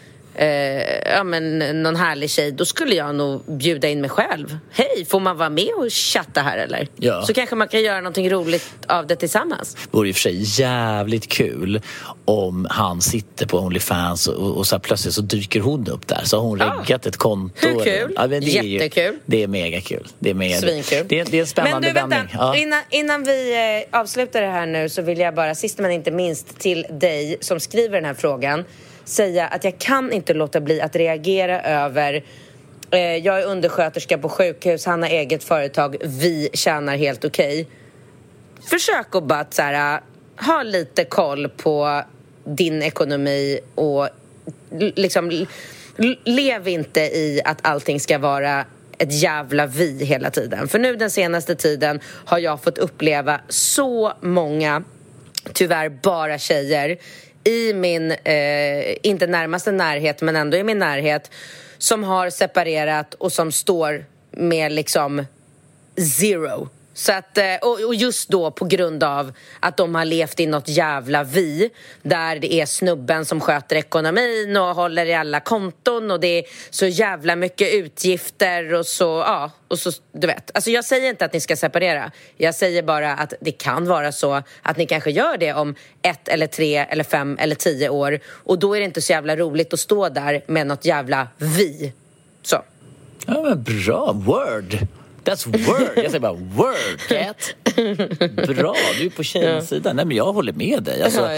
någon härlig tjej, då skulle jag nog bjuda in mig själv. Hej, får man vara med och chatta här eller? Ja. Så kanske man kan göra någonting roligt av det tillsammans. Det vore i och för sig jävligt kul om han sitter på OnlyFans och så här plötsligt så dyker hon upp där. Så har hon reggat ett konto. Hur kul? Ja, det är jättekul. Det är mega kul. Det är svinkul. Det är en spännande vändning. Ja. Innan vi avslutar det här nu så vill jag bara, sist men inte minst, till dig som skriver den här frågan säga att jag kan inte låta bli att reagera över jag är undersköterska på sjukhus, han har eget företag, vi tjänar helt okej. Försök att bara så här, ha lite koll på din ekonomi och liksom lev inte i att allting ska vara ett jävla vi hela tiden. För nu den senaste tiden har jag fått uppleva så många, tyvärr bara tjejer i min, inte närmaste närhet men ändå i min närhet, som har separerat och som står med liksom zero. Så att, och just då på grund av att de har levt i något jävla vi där det är snubben som sköter ekonomin och håller i alla konton och det är så jävla mycket utgifter och så, ja, och så, du vet. Alltså jag säger inte att ni ska separera. Jag säger bara att det kan vara så att ni kanske gör det om 1 eller 3 eller 5 eller 10 år, och då är det inte så jävla roligt att stå där med något jävla vi. Så. Ja, men bra, word. That's word. Jag säger bara word, cat. Bra, du är på tjejens sida. Nej, men jag håller med dig. Alltså,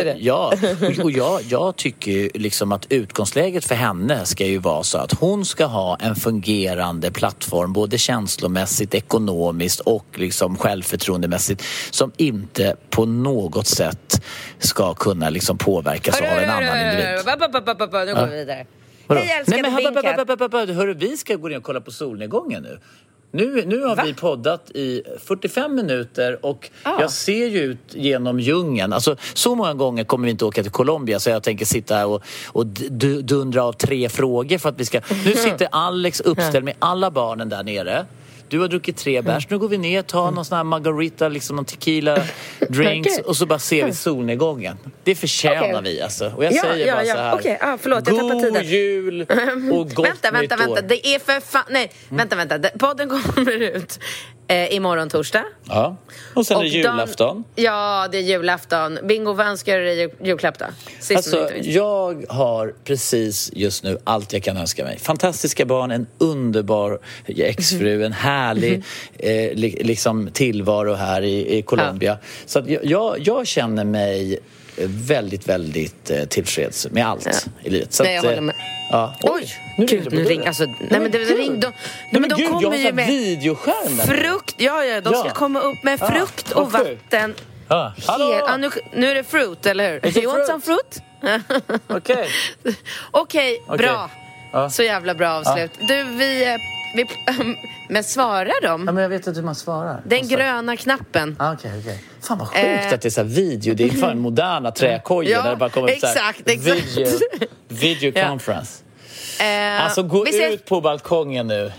jag tycker ju liksom att utgångsläget för henne ska ju vara så att hon ska ha en fungerande plattform, både känslomässigt, ekonomiskt och liksom självförtroendemässigt, som inte på något sätt ska kunna liksom påverkas av en annan individ. Nu går vi vidare. Hej, älskade hörru, vi ska gå ner och kolla på solnedgången nu. Nu har vi poddat i 45 minuter och jag ser ju ut genom djungeln. Alltså, så många gånger kommer vi inte åka till Colombia, så jag tänker sitta här och dundra av 3 frågor för att vi ska... Nu sitter Alex uppställd med alla barnen där nere. Du har druckit 3 bärs. Nu går vi ner, tar någon sån här margarita, liksom någon tequila drinks och så bara ser vi solnedgången. Det förtjänar vi alltså. Och jag säger bara så här. Okej, förlåt, jag tappar tiden. God jul och gott nytt år. Vänta. Det är för fan... Nej, vänta. Podden kommer ut imorgon torsdag. Ja, och sen är det julafton. Ja, det är julafton. Bingo, vad önskar du dig julklapp då? Alltså, jag har precis just nu allt jag kan önska mig. Fantastiska barn, en underbar exfru, en härlig liksom tillvaro här i Colombia. Så att jag känner mig väldigt, väldigt tillfreds med allt i livet. Så nej, jag håller med. Ja. Oj, nu ring. Alltså, nej, men det ring. Men de kommer ju med videoskärm där. Frukt. Ja, de ska komma upp med frukt och vatten. Nu är det fruit, eller hur? Do you want some fruit? Okej, bra. Så jävla bra avslut. Du, Men svarar de? Ja, men jag vet inte hur man svarar. Den gröna knappen. Okej. Fan vad sjukt att det är så här video. Det är fan moderna träkojor där det bara kommer exakt. Video conference. Alltså gå ut på balkongen nu.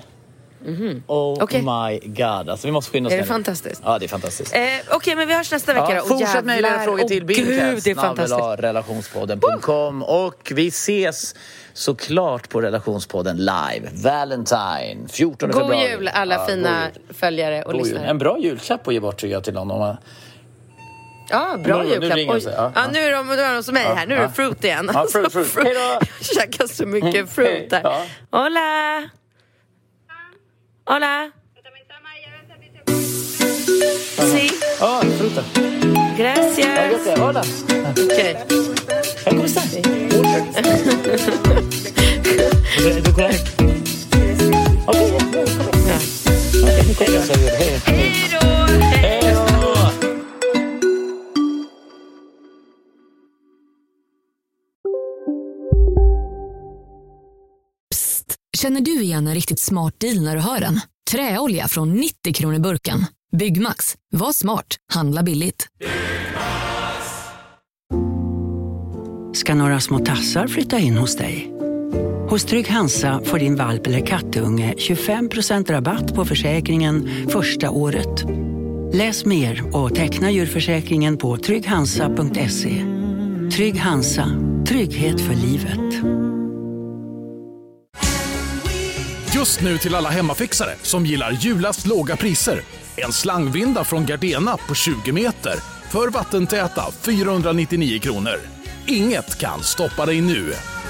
My god, alltså vi måste skynda oss. Är det fantastiskt? Ja, det är fantastiskt. Okej, men vi hörs nästa vecka då. Fortsätt mejla era frågor till billcast@relationspodden.com och vi ses såklart på Relationspodden live. Valentine, 14 februari. God jul alla fina följare och lyssnare. En bra julklapp att ge bort tycker jag till någon. Ja, bra julklapp. Nu är de som mig här. Nu är det fruit igen. Ja, fruit. Hej då! Jag käkar så mycket fruit där. Hola! Sí. Fruta. Gracias. Hola. Okej. ¿Cómo estás? Psst. Känner du igen en riktigt smart deal när du hör den? Träolja från 90 kronor burken. Byggmax. Var smart. Handla billigt. Ska några små tassar flytta in hos dig? Hos Trygg Hansa får din valp eller kattunge 25% rabatt på försäkringen första året. Läs mer och teckna djurförsäkringen på trygghansa.se. Trygg Hansa. Trygghet för livet. Just nu till alla hemmafixare som gillar julast låga priser. En slangvinda från Gardena på 20 meter för vattentäta 499 kronor. Inget kan stoppa dig nu.